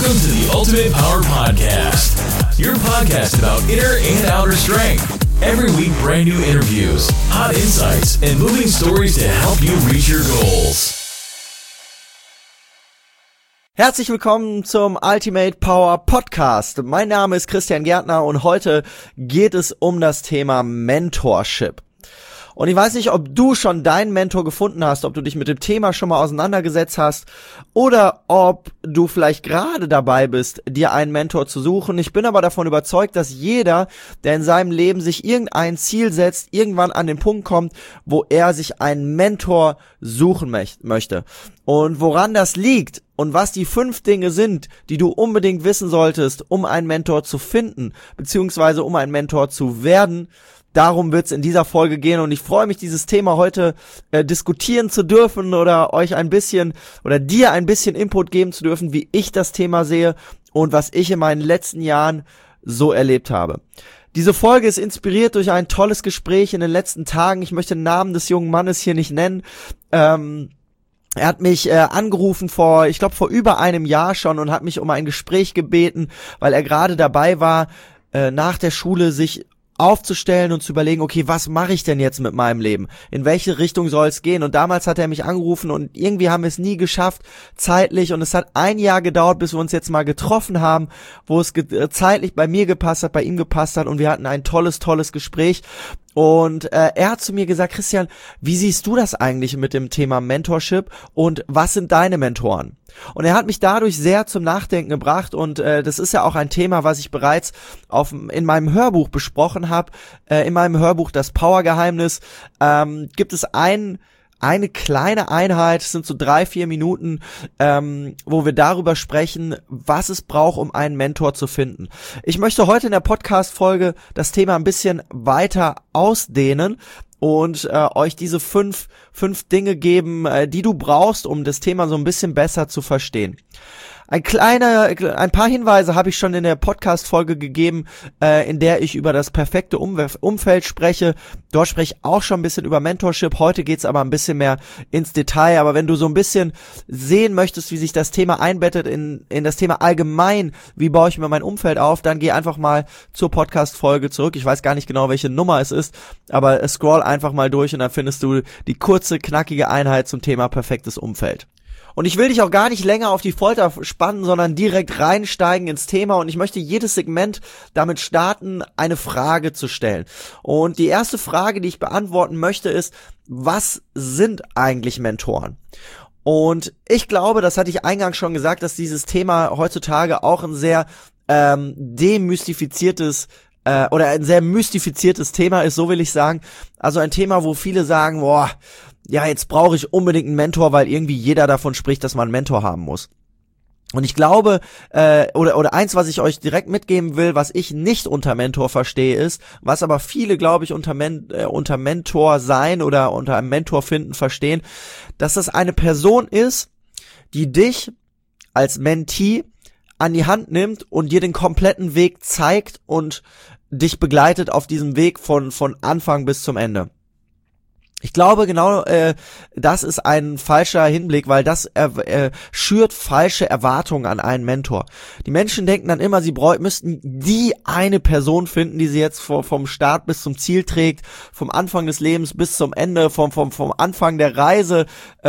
Welcome to the Ultimate Power Podcast, your podcast about inner and outer strength. Every week, brand new interviews, hot insights, and moving stories to help you reach your goals. Herzlich willkommen zum Ultimate Power Podcast. Mein Name ist Christian Gärtner und heute geht es um das Thema Mentorship. Und ich weiß nicht, ob du schon deinen Mentor gefunden hast, ob du dich mit dem Thema schon mal auseinandergesetzt hast oder ob du vielleicht gerade dabei bist, dir einen Mentor zu suchen. Ich bin aber davon überzeugt, dass jeder, der in seinem Leben sich irgendein Ziel setzt, irgendwann an den Punkt kommt, wo er sich einen Mentor suchen möchte. Und woran das liegt und was die 5 Dinge sind, die du unbedingt wissen solltest, um einen Mentor zu finden, beziehungsweise um ein Mentor zu werden, darum wird's in dieser Folge gehen und ich freue mich, dieses Thema heute diskutieren zu dürfen oder euch ein bisschen oder dir ein bisschen Input geben zu dürfen, wie ich das Thema sehe und was ich in meinen letzten Jahren so erlebt habe. Diese Folge ist inspiriert durch ein tolles Gespräch in den letzten Tagen. Ich möchte den Namen des jungen Mannes hier nicht nennen. Er hat mich angerufen vor über einem Jahr schon und hat mich um ein Gespräch gebeten, weil er gerade dabei war, nach der Schule sich aufzustellen und zu überlegen, okay, was mache ich denn jetzt mit meinem Leben? In welche Richtung soll es gehen? Und damals hat er mich angerufen und irgendwie haben wir es nie geschafft, zeitlich, und es hat ein Jahr gedauert, bis wir uns jetzt mal getroffen haben, wo es zeitlich bei mir gepasst hat, bei ihm gepasst hat und wir hatten ein tolles Gespräch. Und er hat zu mir gesagt, Christian, wie siehst du das eigentlich mit dem Thema Mentorship und was sind deine Mentoren? Und er hat mich dadurch sehr zum Nachdenken gebracht und das ist ja auch ein Thema, was ich bereits in meinem Hörbuch besprochen habe. In meinem Hörbuch Das Power-Geheimnis gibt es eine kleine Einheit, es sind so 3-4 Minuten, wo wir darüber sprechen, was es braucht, um einen Mentor zu finden. Ich möchte heute in der Podcast-Folge das Thema ein bisschen weiter ausdehnen und euch diese fünf Dinge geben, die du brauchst, um das Thema so ein bisschen besser zu verstehen. Ein paar Hinweise habe ich schon in der Podcast-Folge gegeben, in der ich über das perfekte Umfeld spreche. Dort spreche ich auch schon ein bisschen über Mentorship. Heute geht's aber ein bisschen mehr ins Detail. Aber wenn du so ein bisschen sehen möchtest, wie sich das Thema einbettet in das Thema allgemein, wie baue ich mir mein Umfeld auf, dann geh einfach mal zur Podcast-Folge zurück. Ich weiß gar nicht genau, welche Nummer es ist, aber scroll einfach mal durch und dann findest du die kurze, knackige Einheit zum Thema perfektes Umfeld. Und ich will dich auch gar nicht länger auf die Folter spannen, sondern direkt reinsteigen ins Thema und ich möchte jedes Segment damit starten, eine Frage zu stellen. Und die erste Frage, die ich beantworten möchte, ist, was sind eigentlich Mentoren? Und ich glaube, das hatte ich eingangs schon gesagt, dass dieses Thema heutzutage auch ein sehr demystifiziertes oder ein sehr mystifiziertes Thema ist, so will ich sagen. Also ein Thema, wo viele sagen, boah, ja, jetzt brauche ich unbedingt einen Mentor, weil irgendwie jeder davon spricht, dass man einen Mentor haben muss. Und ich glaube, oder eins, was ich euch direkt mitgeben will, was ich nicht unter Mentor verstehe, ist, was aber viele, glaube ich, unter Mentor sein oder unter einem Mentor finden verstehen, dass das eine Person ist, die dich als Mentee an die Hand nimmt und dir den kompletten Weg zeigt und dich begleitet auf diesem Weg von Anfang bis zum Ende. Ich glaube, genau das ist ein falscher Hinblick, weil das schürt falsche Erwartungen an einen Mentor. Die Menschen denken dann immer, sie müssten die eine Person finden, die sie jetzt vom Start bis zum Ziel trägt, vom Anfang des Lebens bis zum Ende, vom Anfang der Reise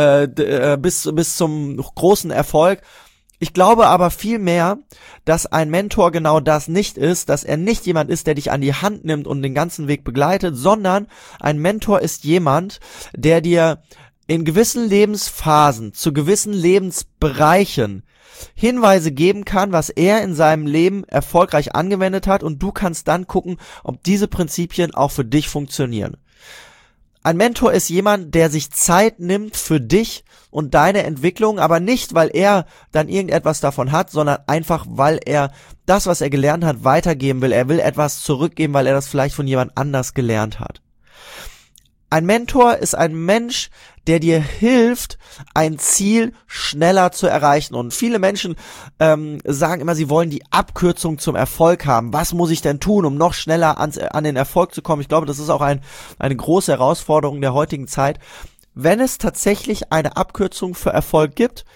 bis zum großen Erfolg. Ich glaube aber vielmehr, dass ein Mentor genau das nicht ist, dass er nicht jemand ist, der dich an die Hand nimmt und den ganzen Weg begleitet, sondern ein Mentor ist jemand, der dir in gewissen Lebensphasen, zu gewissen Lebensbereichen Hinweise geben kann, was er in seinem Leben erfolgreich angewendet hat und du kannst dann gucken, ob diese Prinzipien auch für dich funktionieren. Ein Mentor ist jemand, der sich Zeit nimmt für dich und deine Entwicklung, aber nicht, weil er dann irgendetwas davon hat, sondern einfach, weil er das, was er gelernt hat, weitergeben will. Er will etwas zurückgeben, weil er das vielleicht von jemand anders gelernt hat. Ein Mentor ist ein Mensch, der dir hilft, ein Ziel schneller zu erreichen. Und viele Menschen sagen immer, sie wollen die Abkürzung zum Erfolg haben. Was muss ich denn tun, um noch schneller an den Erfolg zu kommen? Ich glaube, das ist auch eine große Herausforderung der heutigen Zeit. Wenn es tatsächlich eine Abkürzung für Erfolg gibt,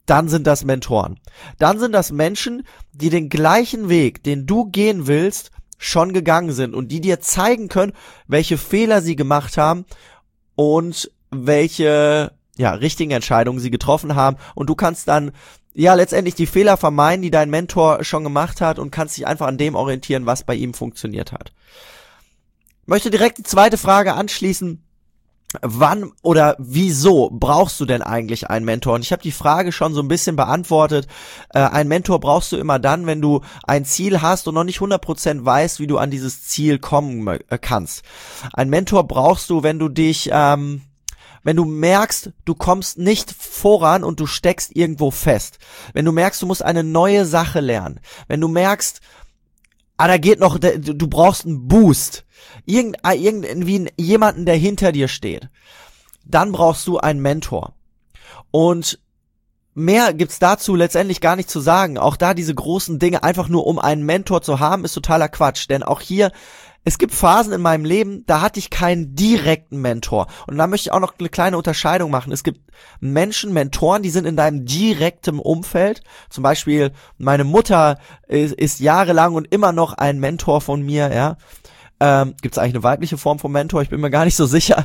dann sind das Mentoren. Dann sind das Menschen, die den gleichen Weg, den du gehen willst, schon gegangen sind und die dir zeigen können, welche Fehler sie gemacht haben und welche richtigen Entscheidungen sie getroffen haben, und du kannst dann letztendlich die Fehler vermeiden, die dein Mentor schon gemacht hat, und kannst dich einfach an dem orientieren, was bei ihm funktioniert hat. Ich möchte direkt die zweite Frage anschließen. Wann oder wieso brauchst du denn eigentlich einen Mentor? Und ich habe die Frage schon so ein bisschen beantwortet. Einen Mentor brauchst du immer dann, wenn du ein Ziel hast und noch nicht 100% weißt, wie du an dieses Ziel kommen kannst. Einen Mentor brauchst du, wenn du dich, wenn du merkst, du kommst nicht voran und du steckst irgendwo fest. Wenn du merkst, du musst eine neue Sache lernen. Wenn du merkst, da geht noch, du brauchst einen Boost. Irgendwie jemanden, der hinter dir steht. Dann brauchst du einen Mentor. Und mehr gibt's dazu letztendlich gar nicht zu sagen. Auch da diese großen Dinge, einfach nur um einen Mentor zu haben, ist totaler Quatsch. Denn auch hier, es gibt Phasen in meinem Leben, da hatte ich keinen direkten Mentor. Und da möchte ich auch noch eine kleine Unterscheidung machen. Es gibt Mentoren, die sind in deinem direkten Umfeld. Zum Beispiel meine Mutter ist jahrelang und immer noch ein Mentor von mir, ja. Gibt es eigentlich eine weibliche Form von Mentor? Ich bin mir gar nicht so sicher.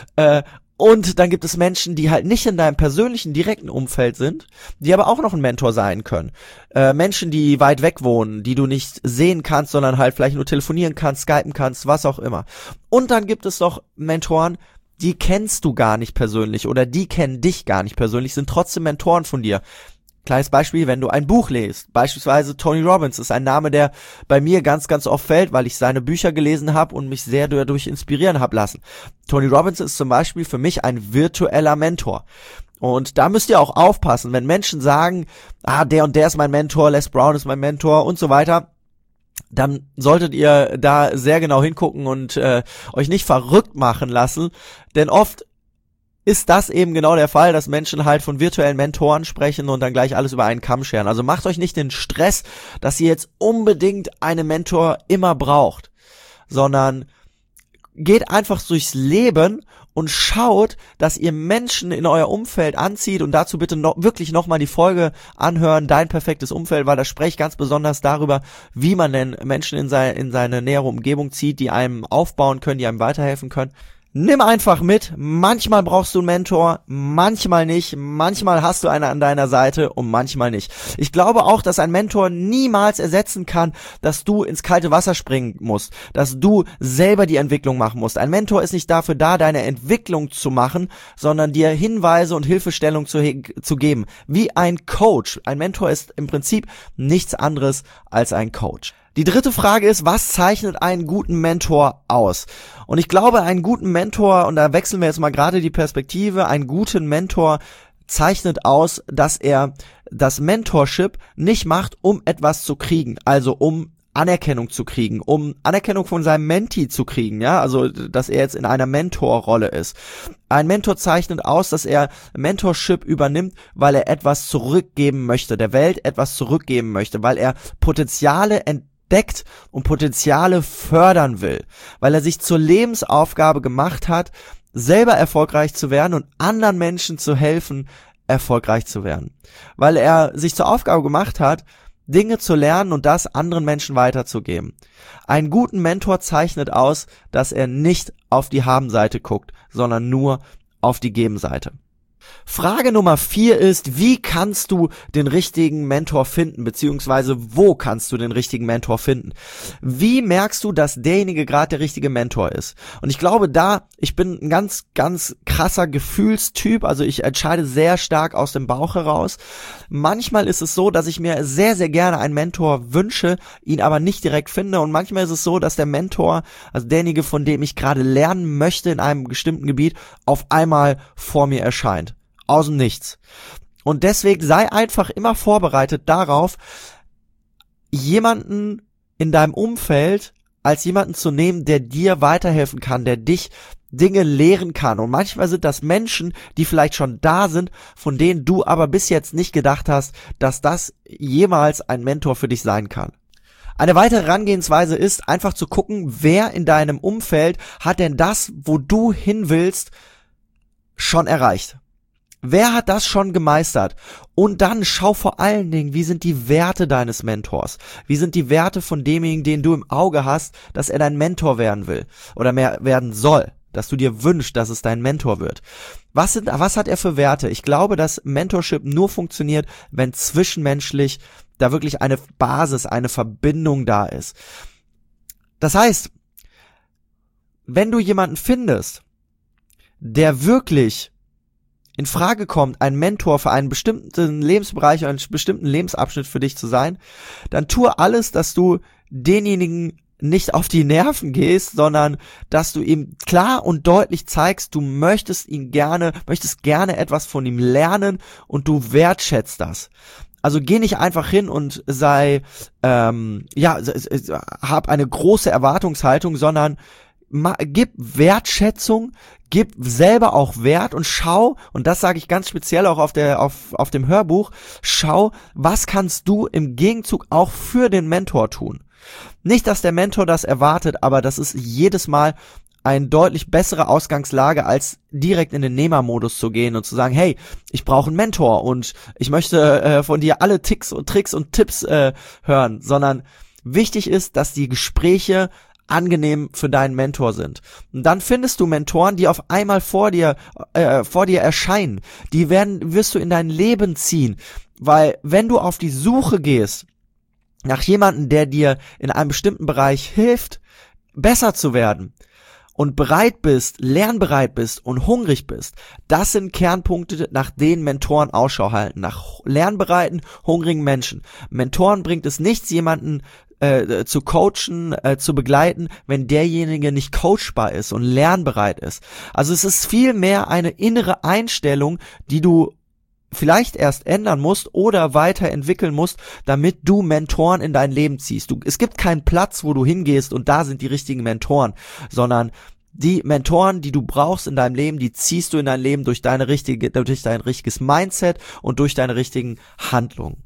Und dann gibt es Menschen, die halt nicht in deinem persönlichen, direkten Umfeld sind, die aber auch noch ein Mentor sein können. Menschen, die weit weg wohnen, die du nicht sehen kannst, sondern halt vielleicht nur telefonieren kannst, skypen kannst, was auch immer. Und dann gibt es noch Mentoren, die kennst du gar nicht persönlich oder die kennen dich gar nicht persönlich, sind trotzdem Mentoren von dir. Kleines Beispiel, wenn du ein Buch liest, beispielsweise Tony Robbins ist ein Name, der bei mir ganz, ganz oft fällt, weil ich seine Bücher gelesen habe und mich sehr dadurch inspirieren habe lassen. Tony Robbins ist zum Beispiel für mich ein virtueller Mentor. Und da müsst ihr auch aufpassen, wenn Menschen sagen, der und der ist mein Mentor, Les Brown ist mein Mentor und so weiter, dann solltet ihr da sehr genau hingucken und euch nicht verrückt machen lassen, denn oft ist das eben genau der Fall, dass Menschen halt von virtuellen Mentoren sprechen und dann gleich alles über einen Kamm scheren. Also macht euch nicht den Stress, dass ihr jetzt unbedingt einen Mentor immer braucht, sondern geht einfach durchs Leben und schaut, dass ihr Menschen in euer Umfeld anzieht, und dazu bitte wirklich nochmal die Folge anhören, dein perfektes Umfeld, weil da spreche ich ganz besonders darüber, wie man denn Menschen in seine nähere Umgebung zieht, die einem aufbauen können, die einem weiterhelfen können. Nimm einfach mit, manchmal brauchst du einen Mentor, manchmal nicht, manchmal hast du einen an deiner Seite und manchmal nicht. Ich glaube auch, dass ein Mentor niemals ersetzen kann, dass du ins kalte Wasser springen musst, dass du selber die Entwicklung machen musst. Ein Mentor ist nicht dafür da, deine Entwicklung zu machen, sondern dir Hinweise und Hilfestellung zu geben. Wie ein Coach. Ein Mentor ist im Prinzip nichts anderes als ein Coach. Die dritte Frage ist, was zeichnet einen guten Mentor aus? Und ich glaube, einen guten Mentor, und da wechseln wir jetzt mal gerade die Perspektive, einen guten Mentor zeichnet aus, dass er das Mentorship nicht macht, um etwas zu kriegen, also um Anerkennung zu kriegen, um Anerkennung von seinem Mentee zu kriegen, ja, also dass er jetzt in einer Mentorrolle ist. Ein Mentor zeichnet aus, dass er Mentorship übernimmt, weil er etwas zurückgeben möchte, der Welt etwas zurückgeben möchte, weil er Potenziale entdeckt und Potenziale fördern will, weil er sich zur Lebensaufgabe gemacht hat, selber erfolgreich zu werden und anderen Menschen zu helfen, erfolgreich zu werden. Weil er sich zur Aufgabe gemacht hat, Dinge zu lernen und das anderen Menschen weiterzugeben. Einen guten Mentor zeichnet aus, dass er nicht auf die Haben-Seite guckt, sondern nur auf die Geben-Seite. Frage Nummer 4 ist, wie kannst du den richtigen Mentor finden, beziehungsweise wo kannst du den richtigen Mentor finden? Wie merkst du, dass derjenige gerade der richtige Mentor ist? Und ich glaube ich bin ein ganz, ganz krasser Gefühlstyp, also ich entscheide sehr stark aus dem Bauch heraus. Manchmal ist es so, dass ich mir sehr, sehr gerne einen Mentor wünsche, ihn aber nicht direkt finde, und manchmal ist es so, dass der Mentor, also derjenige, von dem ich gerade lernen möchte in einem bestimmten Gebiet, auf einmal vor mir erscheint. Aus dem Nichts. Und deswegen sei einfach immer vorbereitet darauf, jemanden in deinem Umfeld als jemanden zu nehmen, der dir weiterhelfen kann, der dich Dinge lehren kann. Und manchmal sind das Menschen, die vielleicht schon da sind, von denen du aber bis jetzt nicht gedacht hast, dass das jemals ein Mentor für dich sein kann. Eine weitere Herangehensweise ist, einfach zu gucken, wer in deinem Umfeld hat denn das, wo du hin willst, schon erreicht. Wer hat das schon gemeistert? Und dann schau vor allen Dingen, wie sind die Werte deines Mentors? Wie sind die Werte von demjenigen, den du im Auge hast, dass er dein Mentor werden will oder mehr werden soll, dass du dir wünschst, dass es dein Mentor wird? Was hat er für Werte? Ich glaube, dass Mentorship nur funktioniert, wenn zwischenmenschlich da wirklich eine Basis, eine Verbindung da ist. Das heißt, wenn du jemanden findest, der wirklich in Frage kommt, ein Mentor für einen bestimmten Lebensbereich, einen bestimmten Lebensabschnitt für dich zu sein, dann tue alles, dass du denjenigen nicht auf die Nerven gehst, sondern dass du ihm klar und deutlich zeigst, du möchtest gerne etwas von ihm lernen und du wertschätzt das. Also geh nicht einfach hin und hab eine große Erwartungshaltung, sondern gib Wertschätzung, gib selber auch Wert und schau, und das sage ich ganz speziell auch auf dem Hörbuch, schau, was kannst du im Gegenzug auch für den Mentor tun. Nicht, dass der Mentor das erwartet, aber das ist jedes Mal eine deutlich bessere Ausgangslage, als direkt in den Nehmermodus zu gehen und zu sagen, hey, ich brauche einen Mentor und ich möchte von dir alle Tricks und Tipps hören, sondern wichtig ist, dass die Gespräche angenehm für deinen Mentor sind. Und dann findest du Mentoren, die auf einmal vor dir erscheinen. Die wirst du in dein Leben ziehen, weil wenn du auf die Suche gehst nach jemandem, der dir in einem bestimmten Bereich hilft, besser zu werden und lernbereit bist und hungrig bist, das sind Kernpunkte, nach denen Mentoren Ausschau halten, nach lernbereiten, hungrigen Menschen. Mentoren bringt es nichts, jemanden zu coachen, zu begleiten, wenn derjenige nicht coachbar ist und lernbereit ist. Also es ist viel mehr eine innere Einstellung, die du vielleicht erst ändern musst oder weiterentwickeln musst, damit du Mentoren in dein Leben ziehst. Es gibt keinen Platz, wo du hingehst und da sind die richtigen Mentoren, sondern die Mentoren, die du brauchst in deinem Leben, die ziehst du in dein Leben durch dein richtiges Mindset und durch deine richtigen Handlungen.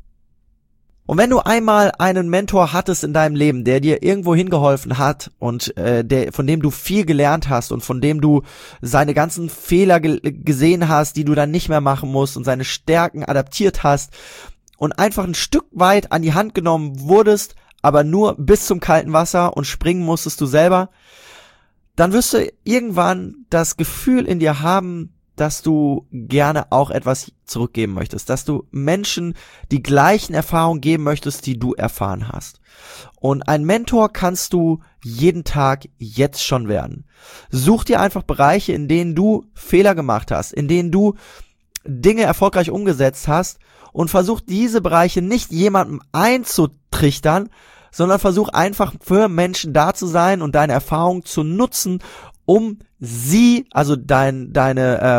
Und wenn du einmal einen Mentor hattest in deinem Leben, der dir irgendwo hingeholfen hat und von dem du viel gelernt hast und von dem du seine ganzen Fehler gesehen hast, die du dann nicht mehr machen musst und seine Stärken adaptiert hast und einfach ein Stück weit an die Hand genommen wurdest, aber nur bis zum kalten Wasser und springen musstest du selber, dann wirst du irgendwann das Gefühl in dir haben, dass du gerne auch etwas zurückgeben möchtest, dass du Menschen die gleichen Erfahrungen geben möchtest, die du erfahren hast. Und ein Mentor kannst du jeden Tag jetzt schon werden. Such dir einfach Bereiche, in denen du Fehler gemacht hast, in denen du Dinge erfolgreich umgesetzt hast und versuch diese Bereiche nicht jemandem einzutrichtern, sondern versuch einfach für Menschen da zu sein und deine Erfahrung zu nutzen, um sie, also deine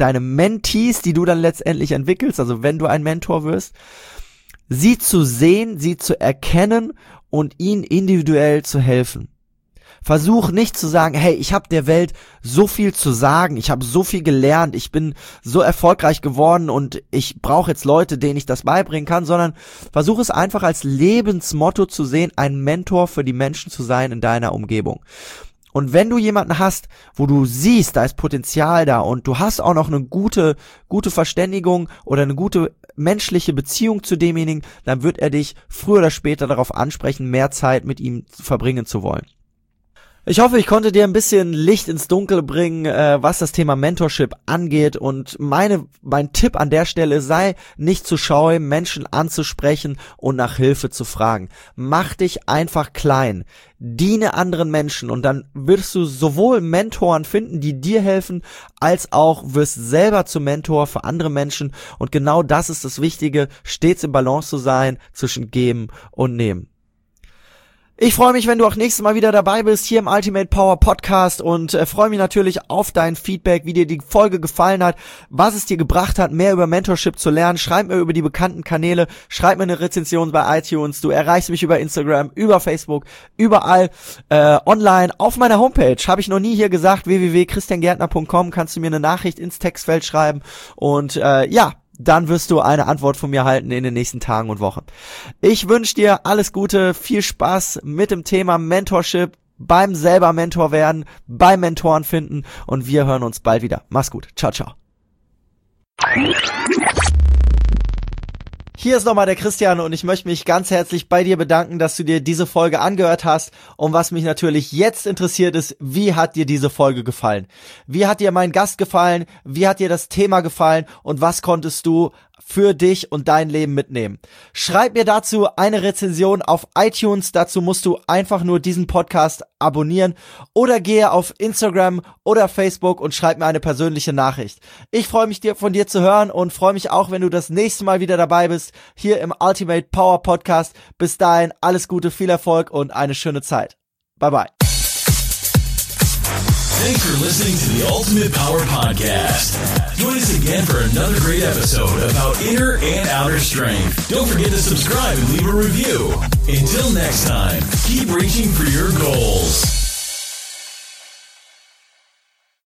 Mentees, die du dann letztendlich entwickelst, also wenn du ein Mentor wirst, sie zu sehen, sie zu erkennen und ihnen individuell zu helfen. Versuch nicht zu sagen, hey, ich habe der Welt so viel zu sagen, ich habe so viel gelernt, ich bin so erfolgreich geworden und ich brauche jetzt Leute, denen ich das beibringen kann, sondern versuch es einfach als Lebensmotto zu sehen, ein Mentor für die Menschen zu sein in deiner Umgebung. Und wenn du jemanden hast, wo du siehst, da ist Potenzial da und du hast auch noch eine gute Verständigung oder eine gute menschliche Beziehung zu demjenigen, dann wird er dich früher oder später darauf ansprechen, mehr Zeit mit ihm verbringen zu wollen. Ich hoffe, ich konnte dir ein bisschen Licht ins Dunkel bringen, was das Thema Mentorship angeht, und mein Tipp an der Stelle: sei nicht zu scheu, Menschen anzusprechen und nach Hilfe zu fragen. Mach dich einfach klein, diene anderen Menschen und dann wirst du sowohl Mentoren finden, die dir helfen, als auch wirst selber zum Mentor für andere Menschen, und genau das ist das Wichtige, stets im Balance zu sein zwischen Geben und Nehmen. Ich freue mich, wenn du auch nächstes Mal wieder dabei bist hier im Ultimate Power Podcast, und freue mich natürlich auf dein Feedback, wie dir die Folge gefallen hat, was es dir gebracht hat, mehr über Mentorship zu lernen. Schreib mir über die bekannten Kanäle, schreib mir eine Rezension bei iTunes, du erreichst mich über Instagram, über Facebook, überall online. Auf meiner Homepage, habe ich noch nie hier gesagt, www.christiangärtner.com, kannst du mir eine Nachricht ins Textfeld schreiben, und dann wirst du eine Antwort von mir erhalten in den nächsten Tagen und Wochen. Ich wünsche dir alles Gute, viel Spaß mit dem Thema Mentorship, beim selber Mentor werden, beim Mentoren finden, und wir hören uns bald wieder. Mach's gut. Ciao, ciao. Hier ist nochmal der Christian und ich möchte mich ganz herzlich bei dir bedanken, dass du dir diese Folge angehört hast. Und was mich natürlich jetzt interessiert ist, wie hat dir diese Folge gefallen? Wie hat dir mein Gast gefallen? Wie hat dir das Thema gefallen? Und was konntest du für dich und dein Leben mitnehmen? Schreib mir dazu eine Rezension auf iTunes. Dazu musst du einfach nur diesen Podcast abonnieren oder gehe auf Instagram oder Facebook und schreib mir eine persönliche Nachricht. Ich freue mich von dir zu hören und freue mich auch, wenn du das nächste Mal wieder dabei bist, hier im Ultimate Power Podcast. Bis dahin, alles Gute, viel Erfolg und eine schöne Zeit. Bye bye. Thanks for listening to the Ultimate Power Podcast. Join us again for another great episode about inner and outer strength. Don't forget to subscribe and leave a review. Until next time, keep reaching for your goals.